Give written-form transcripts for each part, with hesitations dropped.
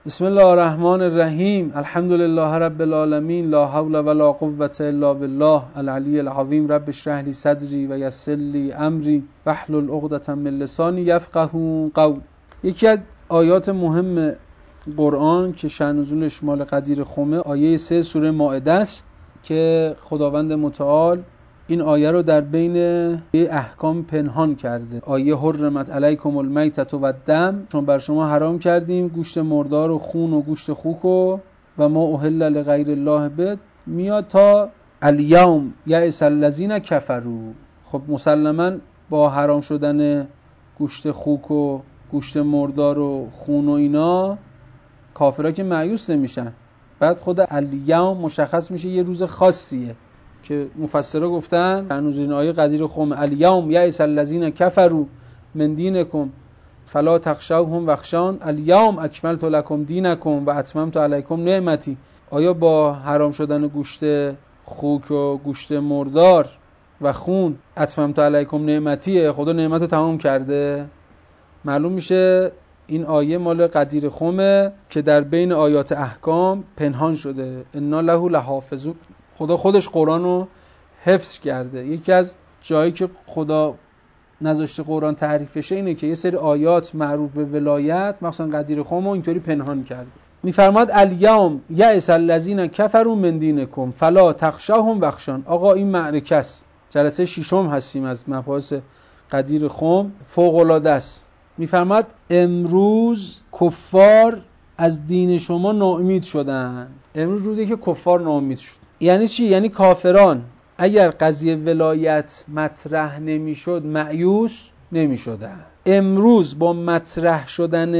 بسم الله الرحمن الرحیم. الحمد لله رب العالمین، لا حول ولا قوة الا بالله العلی العظیم. رب اشرح لی صدری و یسر لی امری واحلل عقدة من لسانی یفقهوا قولی. یکی از آیات مهم قرآن که شأن نزولش مال قدیر خمه، آیه 3 سوره مائده است که خداوند متعال این آیه رو در بین احکام پنهان کرده. آیه حرمت علیکم المیتة و الدم، چون بر شما حرام کردیم گوشت مردار و خون و گوشت خوک و ما اهل لغیر الله به، میاد تا الیوم یئس الذین کفروا. خب مسلما با حرام شدن گوشت خوک و گوشت مردار و خون و اینا کافرها که مایوس نمیشن. بعد خود الیوم مشخص میشه یه روز خاصیه که مفسرها گفتن هنوز این آیه قدیر خم الیوم یئس الذین کفروا من دینکم فلا تخشوهم واخشون الیوم اکملت لکم دینکم و اتممت علیکم نعمتی. آیا با حرام شدن گوشت خوک و گوشت مردار و خون اتممت علیکم نعمتیه؟ خدا نعمتو تمام کرده؟ معلوم میشه این آیه مال قدیر خمه که در بین آیات احکام پنهان شده. انا له لحافظون. خدا خودش قرآن رو حفظ کرده. یکی از جایی که خدا نذاشته قرآن تعریف بشه اینه که یه سری آیات مربوط به ولایت مثلا قدیر خم رو اینطوری پنهان کرده. میفرماد الیوم یئس الذین کفروا من دینکم فلا تخشوهم واخشون. آقا این معرکه است، جلسه ششم هستیم از مباحث قدیر خم، فوق العاده است. میفرماد امروز کفار از دین شما ناامید شدن. امروز روزی که کفار ناامید شد. یعنی چی؟ یعنی کافران اگر قضیه ولایت مطرح نمیشد مایوس نمیشدن. امروز با مطرح شدن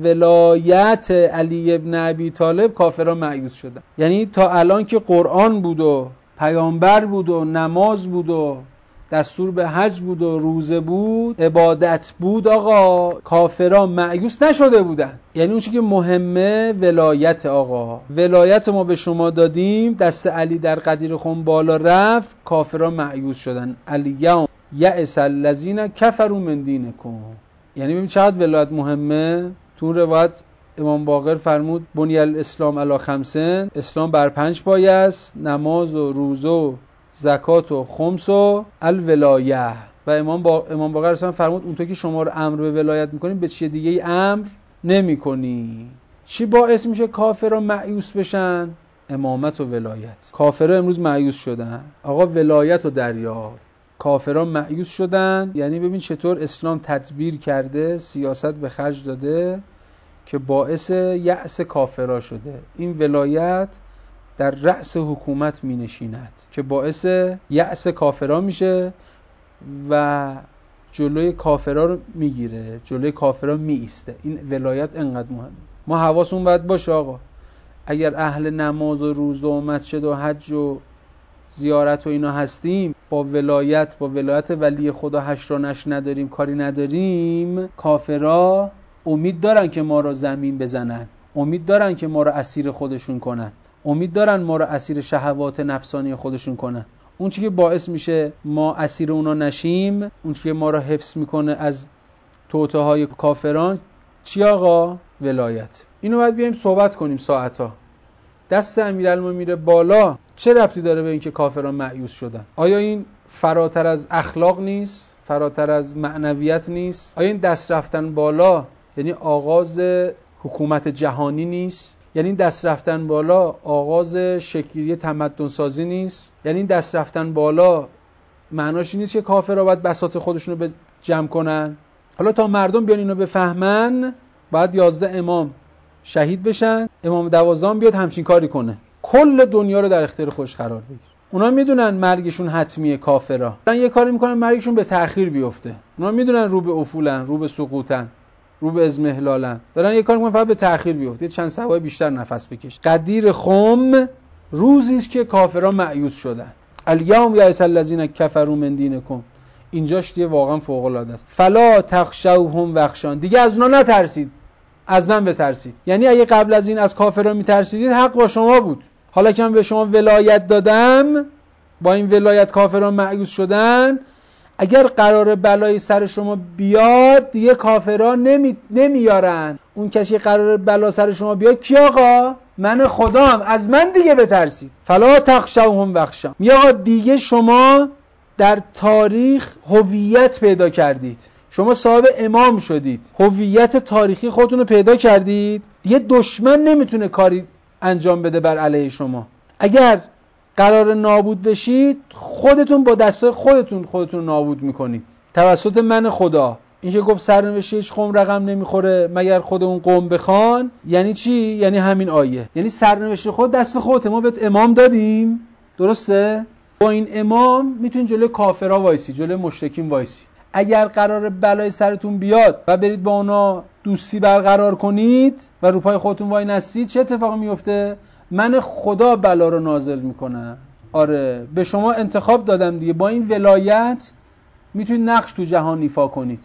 ولایت علی ابن ابی طالب کافران مایوس شدن. یعنی تا الان که قرآن بود و پیامبر بود و نماز بود و دستور به حج بود و روزه بود، عبادت بود، آقا کافران مایوس نشده بودن. یعنی اون چیزی که مهمه ولایت. آقا ولایت ما به شما دادیم، دست علی در قدیر خم بالا رفت، کافران مایوس شدن. الیوم یئس الذین کفروا من دینکم. یعنی ببین چقدر ولایت مهمه. تو روایت امام باقر فرمود بنی الاسلام علی خمسین، اسلام بر 5 پایه است: نماز و روزه و زکات و خمس و الولایه. و امام باقر اصلا فرمود اونطور که شما رو امر به ولایت میکنیم به چیه دیگه ای امر نمیکنی. چی باعث میشه کافرها مایوس بشن؟ امامت و ولایت. کافرها امروز مایوس شدن، آقا ولایت و دریاب. کافرها مایوس شدن. یعنی ببین چطور اسلام تدبیر کرده، سیاست به خرج داده که باعث یأس کافرها شده. این ولایت در رأس حکومت می نشیند که باعث یأس کافرها میشه و جلوی کافرها رو میگیره، جلوی کافرها می ایسته. این ولایت انقدر مهمه. ما حواسمون باید باشه آقا، اگر اهل نماز و روزه و مسجد و حج و زیارت و اینا هستیم، با ولایت ولی خدا حشر و نشر نداریم، کاری نداریم، کافرها امید دارن که ما رو زمین بزنن، امید دارن که ما رو اسیر خودشون کنن، امید دارن ما رو اسیر شهوات نفسانی خودشون کنن. اون چیزی که باعث میشه ما اسیر اونا نشیم، اون چیزی که ما رو حفظ میکنه از توطئه‌های کافران، چی آقا؟ ولایت. اینو باید بیایم صحبت کنیم ساعتا. دست امیرالمومنین میره بالا، چه ربطی داره به اینکه کافران مایوس شدن؟ آیا این فراتر از اخلاق نیست؟ فراتر از معنویت نیست؟ آیا این دست رفتن بالا یعنی آغاز حکومت جهانی نیست؟ یعنی این دست رفتن بالا آغاز شکلی تمدن سازی نیست؟ یعنی این دست رفتن بالا معناش این نیست که کافرها باید بساط خودشونو به جمع کنن؟ حالا تا مردم بیان اینو بفهمن، باید 11 امام شهید بشن، امام 12 بیاد همچین کاری کنه، کل دنیا رو در اختیار خودش قرار بگیره. اونا میدونن مرگشون حتمیه. کافرها دارن یه کاری میکنن مرگشون به تأخیر بیفته. اونا میدونن رو به افولن، رو به سقوطن، رو به ازمهلالن، دارن یه کاری میکنن فقط به تأخیر بیفته، چند سبای بیشتر نفس بکش. قدیر خم روزی است که کافرها مایوس شدن. الیوم یئس الذین کفروا من دینکم. اینجاش دیگه واقعا فوق العاده است. فلا تخشوهم واخشون. دیگه از اونا نترسید، از من بترسید. یعنی اگه قبل از این از کافران میترسیدید، حق با شما بود. حالا که من به شما ولایت دادم، با این ولایت کافران مایوس شدن، اگر قرار بلای سر شما بیاد دیگه کافران نمیارن. اون کسی قرار بلا سر شما بیاد کی آقا؟ من خدام، از من دیگه بترسید. فلا تخشوهم واخشون. میگه آقا دیگه شما در تاریخ هویت پیدا کردید، شما صاحب امام شدید، هویت تاریخی خودتون رو پیدا کردید، دیگه دشمن نمیتونه کاری انجام بده بر علیه شما. اگر قرار نابود بشید خودتون با دستای خودتون نابود میکنید توسط من خدا. این که گفت سرنوشت هیچ قوم رقم نمیخوره مگر خود اون قوم بخوان، یعنی چی؟ یعنی همین آیه، یعنی سرنوشت خود دست خودت. ما بهت امام دادیم، درسته؟ با این امام میتونید جلوی کافرها وایسی، جلوی مشرکین وایسی. اگر قرار بلای سرتون بیاد و برید با اونا دوستی برقرار کنید و رو پای خودتون وای نستید، چه اتفاقی میفته؟ من خدا بلا رو نازل میکنم. آره، به شما انتخاب دادم دیگه، با این ولایت میتونید نقش تو جهان ایفا کنید.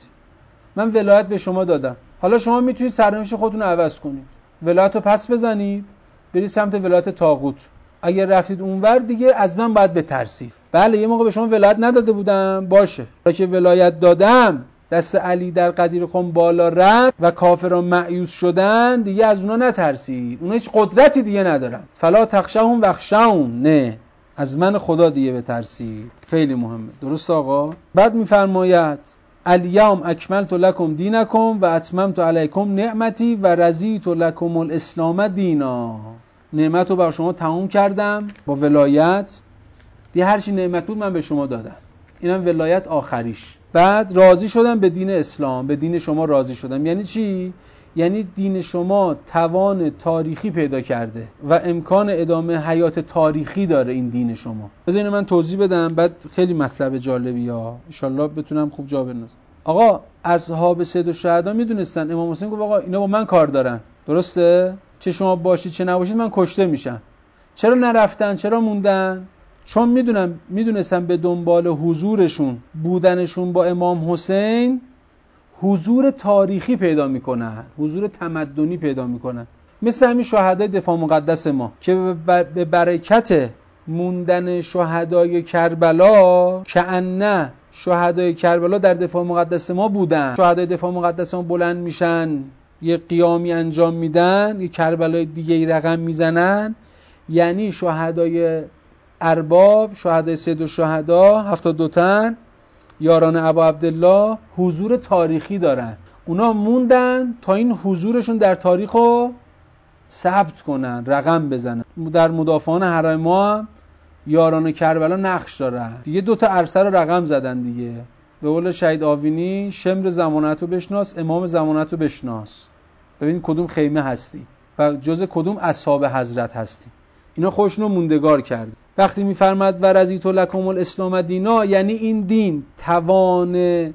من ولایت به شما دادم، حالا شما میتونید سرنوشت خودتون رو عوض کنید، ولایت رو پس بزنید برید سمت ولایت طاغوت. اگر رفتید اونور دیگه از من باید بترسید. بله یه موقع به شما ولایت نداده بودم، باشه، که ولایت دادم دست علی در قدیر قم بالا رفت و کافران مایوس شدن، دیگه از اونا نترسید، اونا هیچ قدرتی دیگه ندارن. فلا تخشوهم واخشون، نه، از من خدا دیگه بترسید. خیلی مهمه، درست آقا؟ بعد میفرماید الیوم اکملت لکم دینکم و اتممت علیکم نعمتی و رضیت لکم الاسلام دینا. نعمت رو بر شما تموم کردم با ولایت، دیگه هر چی نعمت بود من به شما دادم، اینم ولایت آخریش. بعد راضی شدم به دین اسلام، به دین شما راضی شدم. یعنی چی؟ یعنی دین شما توان تاریخی پیدا کرده و امکان ادامه حیات تاریخی داره این دین شما. بذارین من توضیح بدم، بعد خیلی مطلب جالبی ها، ان شاءالله بتونم خوب جا بندازم. آقا اصحاب سید الشهدا میدونستن، امام حسین گفت آقا اینا با من کار دارن، درسته؟ چه شما باشید چه نباشید من کشته میشم. چرا نرفتن؟ چرا موندن؟ چون میدونستن به دنبال حضورشون، بودنشون با امام حسین حضور تاریخی پیدا میکنن، حضور تمدنی پیدا میکنن. مثل همین شهدای دفاع مقدس ما که به برکت موندن شهدای کربلا، کأنه شهدای کربلا در دفاع مقدس ما بودن. شهدای دفاع مقدس ما بلند میشن، یه قیامی انجام میدن، یه کربلای دیگه ای رقم میزنن، یعنی شهدای ارباب، شهدای سید الشهدا 72 تن یاران ابا عبدالله حضور تاریخی دارن. اونا موندن تا این حضورشون در تاریخ رو ثبت کنن، رقم بزنن. در مدافعان حرم ما هم یاران کربلا نقش دارن دیگه. 2 تا عرصه رو رقم زدن دیگه. به قول شهید آوینی شمر زمانت رو بشناس، امام زمانت رو بشناس، ببین کدوم خیمه هستی و جز کدوم اصحاب حضرت هستی. اینا خودشونو موندگار کرد. وقتی میفرماد و رضیت لکم الاسلام دینا، یعنی این دین توان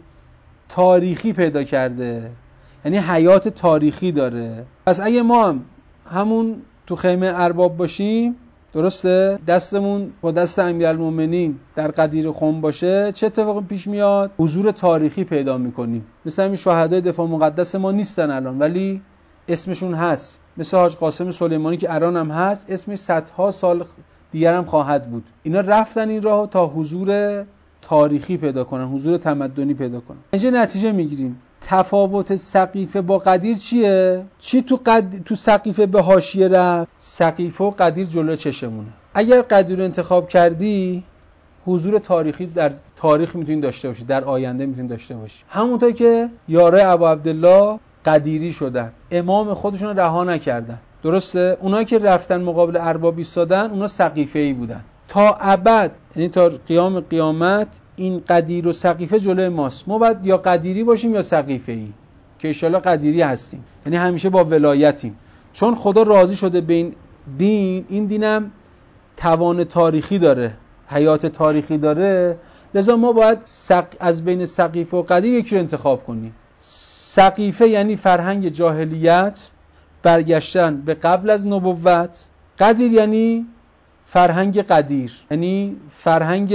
تاریخی پیدا کرده، یعنی حیات تاریخی داره. پس اگه ما هم همون تو خیمه ارباب باشیم، درسته، دستمون با دست امیرالمومنین در قدیر قم باشه، چه اتفاقی پیش میاد؟ حضور تاریخی پیدا میکنیم. مثل همین شهدای دفاع مقدس ما نیستن الان ولی اسمشون هست، مثل حاج قاسم سلیمانی که الان هم هست، اسمش صدها سال دیگر هم خواهد بود. اینا رفتن این راه تا حضور تاریخی پیدا کنن، حضور تمدنی پیدا کنن. اینجا نتیجه میگیریم تفاوت سقیفه با قدیر چیه؟ چی تو سقیفه به حاشیه رفت؟ سقیفه و قدیر جلو چشمونه. اگر قدیر رو انتخاب کردی حضور تاریخی در تاریخ میتونید داشته باشی، در آینده میتونید داشته باشی. همونطور که یاره ابا عبدالله قدیری شدن، امام خودشون رو رها نکردن، درسته؟ اونایی که رفتن مقابل ارباب ایستادن اونا سقیفه‌ای بودن تا ابد، یعنی تا قیام قیامت این قدیر و سقیفه جلوی ماست. ما باید یا قدیری باشیم یا سقیفه‌ای، که ان شاءالله قدیری هستیم، یعنی همیشه با ولایتیم، چون خدا راضی شده به این دین. این دینم توان تاریخی داره، حیات تاریخی داره، لذا ما باید از بین سقیفه و قدیر یکی رو انتخاب کنیم. سقیفه یعنی فرهنگ جاهلیت، برگشتن به قبل از نبوت. قدیر یعنی فرهنگ قدیر، یعنی فرهنگ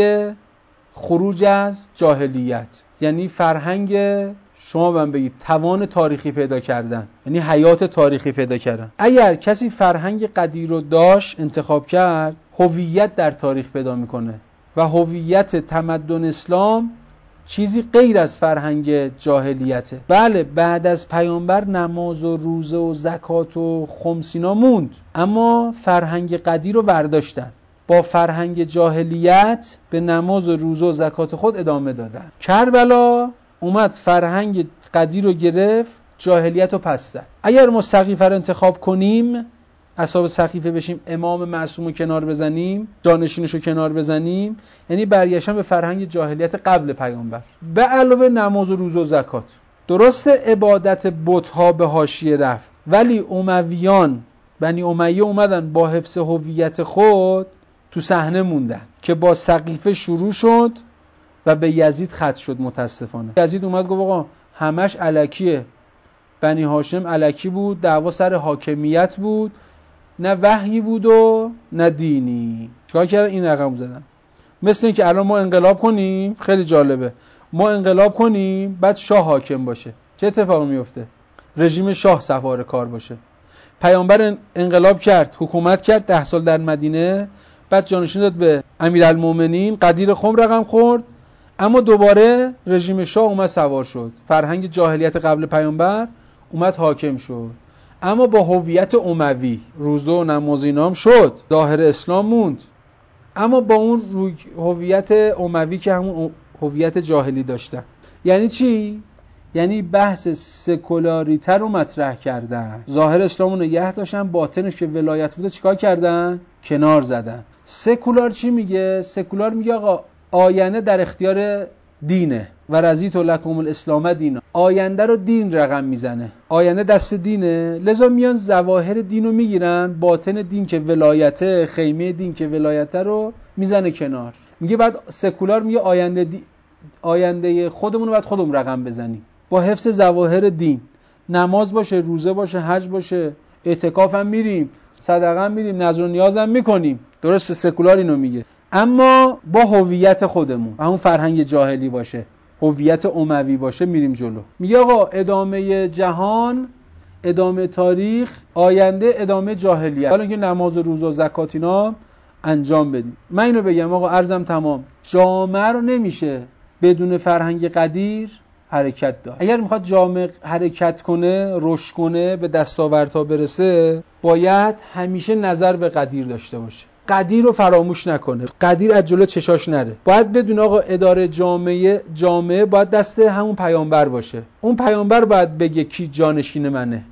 خروج از جاهلیت، یعنی فرهنگ شما من بگید توان تاریخی پیدا کردن، یعنی حیات تاریخی پیدا کردن. اگر کسی فرهنگ قدیر رو داشت، انتخاب کرد، هویت در تاریخ پیدا میکنه و هویت تمدن اسلام چیزی غیر از فرهنگ جاهلیته. بله بعد از پیامبر نماز و روزه و زکات و خمسینا موند، اما فرهنگ قدیر رو برداشتن، با فرهنگ جاهلیت به نماز و روزه و زکات خود ادامه دادن. کربلا اومد فرهنگ قدیر رو گرفت، جاهلیت رو پس زد. اگر ما سقیفه رو انتخاب کنیم، اصحاب سقیفه بشیم، امام معصوم رو کنار بزنیم، جانشینش رو کنار بزنیم، یعنی برگشتن به فرهنگ جاهلیت قبل پیامبر به علاوه نماز و روزه و زکات. درسته عبادت بت‌ها به حاشیه رفت، ولی امویان، بنی امیه اومدن با حفظ هویت خود تو صحنه موندن که با سقیفه شروع شد و به یزید ختم شد. متاسفانه یزید اومد گفت آقا همش الکیه، بنی هاشم الکی بود، دعوا سر حاکمیت بود، نه وحی بود و نه دینی. چیکار کردن؟ این رقم زدن. مثل این که الان ما انقلاب کنیم، خیلی جالبه، ما انقلاب کنیم بعد شاه حاکم باشه، چه اتفاقی میفته؟ رژیم شاه سوار کار باشه. پیامبر انقلاب کرد، حکومت کرد 10 سال در مدینه، بعد جانشین داد به امیرالمومنین، قدیر خم رقم خورد، اما دوباره رژیم شاه اومد سوار شد، فرهنگ جاهلیت قبل پیامبر اومد حاکم شد، اما با هویت اموی، روزه و نماز اینام شد، ظاهر اسلام موند، اما با اون هویت اموی که همون هویت جاهلی داشتن. یعنی چی؟ یعنی بحث سکولاریته رو مطرح کردن، ظاهر اسلام رو نگه داشتن، باطنش که ولایت بوده چیکار کردن؟ کنار زدن. سکولار چی میگه؟ سکولار میگه آقا آینده در اختیار دینه و رضیت لکم الاسلام دینا، آینده رو دین رقم میزنه، آینده دست دینه، لذا میان ظواهر دین رو میگیرن، باطن دین که ولایته، خیمه دین که ولایته رو میزنه کنار. میگه بعد سکولار میگه آینده خودمون رو باید خودمون رقم بزنیم با حفظ ظواهر دین، نماز باشه، روزه باشه، حج باشه، اعتکاف هم میریم، صدقه هم میریم، نذر و نیاز هم میکنیم. درسته سکولار اینو میگه، اما با هویت خودمون، همون فرهنگ جاهلی باشه، هویت اموی باشه، میریم جلو. میگه آقا ادامه جهان، ادامه تاریخ، آینده ادامه جاهلیت، حالا که نماز و روزه و زکات اینا انجام بدیم. من اینو بگم آقا، عرضم تمام، جامعه رو نمیشه بدون فرهنگ قدیر حرکت داد. اگر میخواد جامعه حرکت کنه، رشد کنه، به دستاوردها برسه، باید همیشه نظر به قدیر داشته باشه، قدیر رو فراموش نکنه، قدیر از جلو چشاش نره. باید بدون آقا اداره جامعه باید دست همون پیامبر باشه، اون پیامبر باید بگه کی جانشین منه.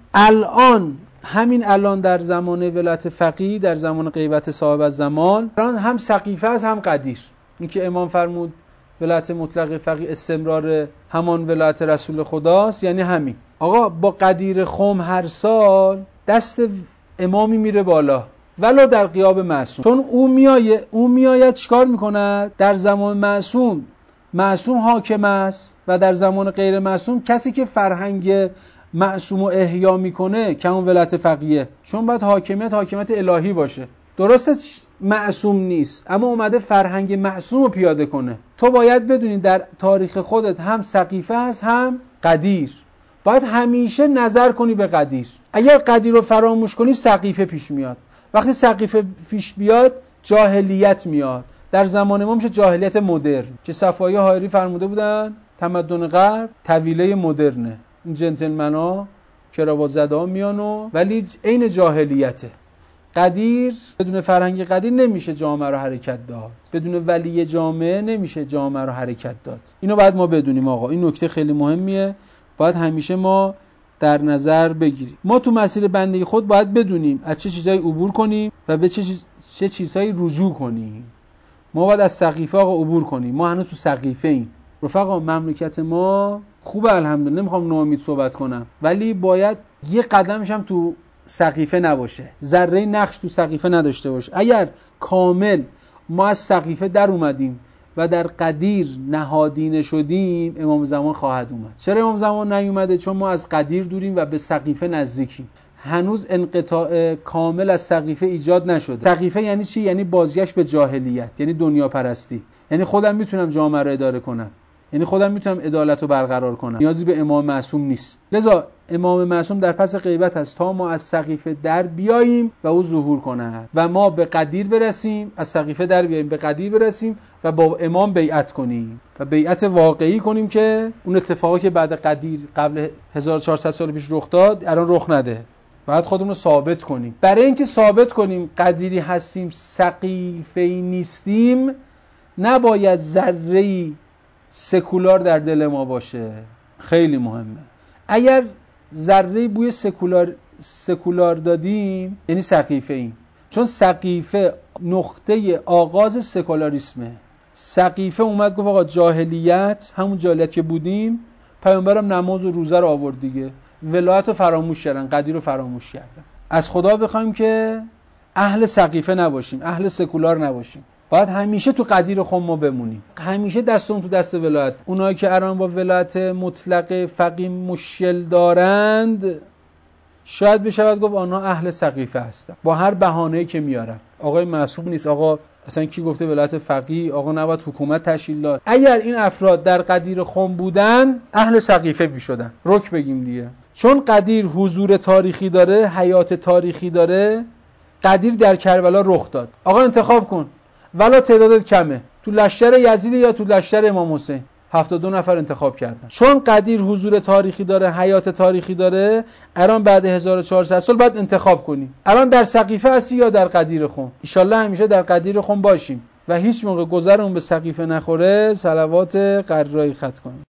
همین الان در زمان ولایت فقیه، در زمان غیبت صاحب الزمان، هم سقیفه است هم قدیر. این که امام فرمود ولایت مطلق فقیه استمرار همان ولایت رسول خداست، یعنی همین. آقا با قدیر خم هر سال دست امامی میره بالا، ولو در غیاب معصوم، چون اون میآید چیکار میکند؟ در زمان معصوم حاکم است و در زمان غیر معصوم کسی که فرهنگ معصوم و احیا میکنه که اون ولایت فقیه، چون باید حاکمیت الهی باشه. درسته معصوم نیست، اما اومده فرهنگ معصوم رو پیاده کنه. تو باید بدونی در تاریخ خودت هم سقیفه هست هم قدیر، باید همیشه نظر کنی به قدیر. اگر قدیر رو فراموش کنی سقیفه پیش میاد، وقتی سقیفه پیش بیاد جاهلیت میاد. در زمان ما میشه جاهلیت مدرن که صفایی حائری فرموده بودن تمدن غرب طویله مدرنه، این جنتلمنا کراوات زده‌ها میانو، ولی عین جاهلیته. قدیر، بدون فرهنگ قدیر نمیشه جامعه رو حرکت داد، بدون ولی جامعه نمیشه جامعه رو حرکت داد. اینو باید ما بدونیم آقا، این نکته خیلی مهمیه، باید همیشه ما در نظر بگیریم. ما تو مسیر بندگی خود باید بدونیم از چه چیزایی عبور کنیم و به چه چیزایی رجوع کنیم. ما باید از سقیفه آقا عبور کنیم، ما هنوز تو سقیفه ایم. رفقا مملکت ما خوبه الحمدلله، نمیخوام ناامید صحبت کنم، ولی باید یه قدمش هم تو سقیفه نباشه، ذره نقش تو سقیفه نداشته باشه. اگر کامل ما از سقیفه در اومدیم و در قدیر نهادینه شدیم، امام زمان خواهد اومد. چرا امام زمان نیومده؟ چون ما از قدیر دوریم و به سقیفه نزدیکیم. هنوز انقطاع کامل از سقیفه ایجاد نشده. سقیفه یعنی چی؟ یعنی بازگشت به جاهلیت، یعنی دنیا پرستی، یعنی خودم میتونم جامعه رو اداره کنم، یعنی خودم میتونم عدالت رو برقرار کنم، نیازی به امام معصوم نیست. لذا امام معصوم در پس غیبت است تا ما از سقیفه در بیاییم و او ظهور کند و ما به قدیر برسیم، از سقیفه در بیاییم، به قدیر برسیم و با امام بیعت کنیم و بیعت واقعی کنیم که اون اتفاقی که بعد قدیر قبل 1400 سال پیش رخ داد الان رخ نده. باید خودمون رو ثابت کنیم. برای اینکه ثابت کنیم قدیری هستیم، سقیفه‌ای نیستیم، نباید ذره‌ای سکولار در دل ما باشه. خیلی مهمه. اگر ذره بوی سکولار دادیم یعنی سقیفه ایم، چون سقیفه نقطه آغاز سکولاریسمه. سقیفه اومد گفت آقا جاهلیت، همون جاهلیت که بودیم، پیامبرم نماز و روزه رو آورد دیگه، ولایت رو فراموش کردن، قدیر رو فراموش کردن. از خدا بخوایم که اهل سقیفه نباشیم، اهل سکولار نباشیم، باید همیشه تو قدیر خم ما بمونیم، همیشه دستمون تو دست ولایت. اونایی که الان با ولایت مطلق فقیه مشکل دارند شاید بشود گفت آنها اهل سقیفه هستن، با هر بهانه‌ای که میارن. آقای معصوم نیست، آقا اصلا کی گفته ولایت فقیه، آقا نباید حکومت تشکیل داد. اگر این افراد در قدیر خم بودن اهل سقیفه میشدن. رک بگیم دیگه، چون قدیر حضور تاریخی داره، حیات تاریخی داره. قدیر در کربلا رخ داد. آقا انتخاب کن، ولا تعدادت کمه، تو لشکر یزید یا تو لشکر امام حسین. 72 نفر انتخاب کردن. چون قدیر حضور تاریخی داره، حیات تاریخی داره، الان بعد 1400 سال بعد انتخاب کنی الان در سقیفه هستی یا در قدیر خم. ان شاءالله همیشه در قدیر خم باشیم و هیچ موقع گذرمون به سقیفه نخوره صلوات قرایی ختم کنیم.